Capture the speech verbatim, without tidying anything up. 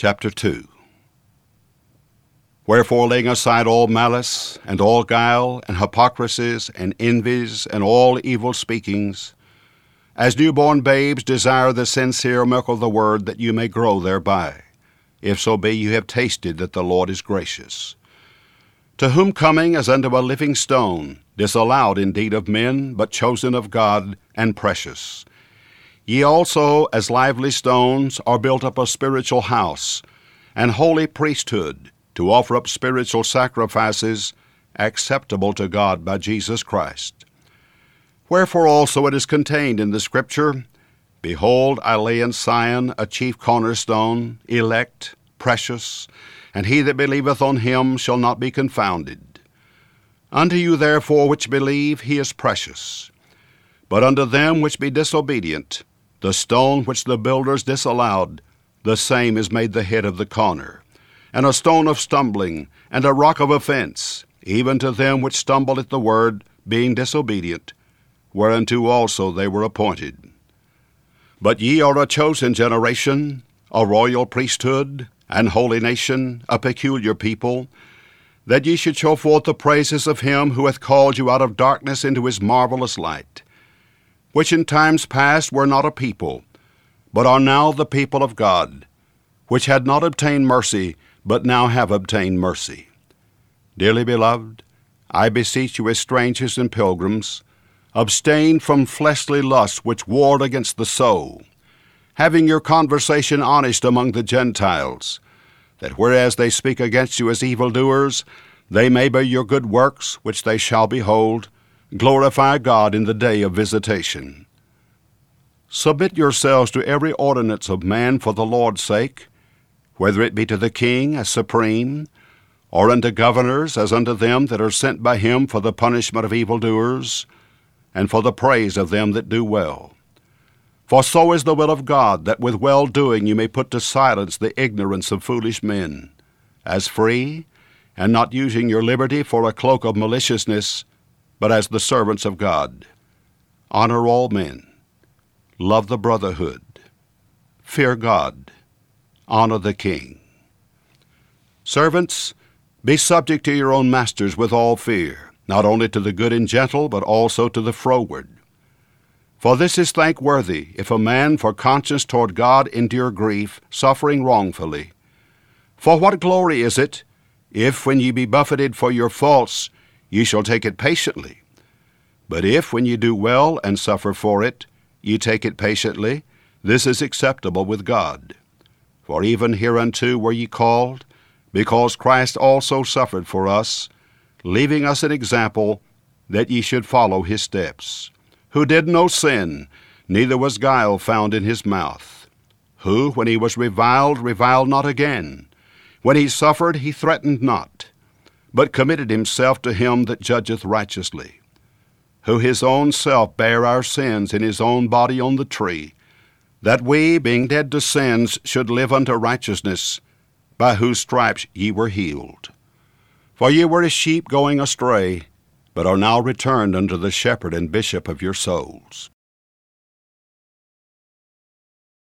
Chapter two. Wherefore, laying aside all malice, and all guile, and hypocrisies, and envies, and all evil speakings, as newborn babes desire the sincere milk of the word, that you may grow thereby, if so be you have tasted that the Lord is gracious. To whom coming as unto a living stone, disallowed indeed of men, but chosen of God, and precious, ye also, as lively stones, are built up a spiritual house, and holy priesthood, to offer up spiritual sacrifices acceptable to God by Jesus Christ. Wherefore also it is contained in the Scripture, Behold, I lay in Sion a chief cornerstone, elect, precious, and he that believeth on him shall not be confounded. Unto you therefore which believe he is precious. But unto them which be disobedient, the stone which the builders disallowed, the same is made the head of the corner, and a stone of stumbling, and a rock of offense, even to them which stumble at the word, being disobedient, whereunto also they were appointed. But ye are a chosen generation, a royal priesthood, an holy nation, a peculiar people, that ye should show forth the praises of him who hath called you out of darkness into his marvelous light, which in times past were not a people, but are now the people of God, which had not obtained mercy, but now have obtained mercy. Dearly beloved, I beseech you as strangers and pilgrims, abstain from fleshly lusts which war against the soul, having your conversation honest among the Gentiles, that whereas they speak against you as evildoers, they may by your good works, which they shall behold, glorify God in the day of visitation. Submit yourselves to every ordinance of man for the Lord's sake, whether it be to the king as supreme, or unto governors as unto them that are sent by him for the punishment of evildoers, and for the praise of them that do well. For so is the will of God, that with well-doing you may put to silence the ignorance of foolish men, as free, and not using your liberty for a cloak of maliciousness, but as the servants of God. Honor all men. Love the brotherhood. Fear God. Honor the king. Servants, be subject to your own masters with all fear, not only to the good and gentle, but also to the froward. For this is thankworthy, if a man for conscience toward God endure grief, suffering wrongfully. For what glory is it, if when ye be buffeted for your faults, ye shall take it patiently? But if when ye do well and suffer for it, ye take it patiently, this is acceptable with God. For even hereunto were ye called, because Christ also suffered for us, leaving us an example, that ye should follow his steps, who did no sin, neither was guile found in his mouth, who, when he was reviled, reviled not again, when he suffered, he threatened not, but committed himself to him that judgeth righteously, who his own self bare our sins in his own body on the tree, that we, being dead to sins, should live unto righteousness, by whose stripes ye were healed. For ye were as sheep going astray, but are now returned unto the shepherd and bishop of your souls.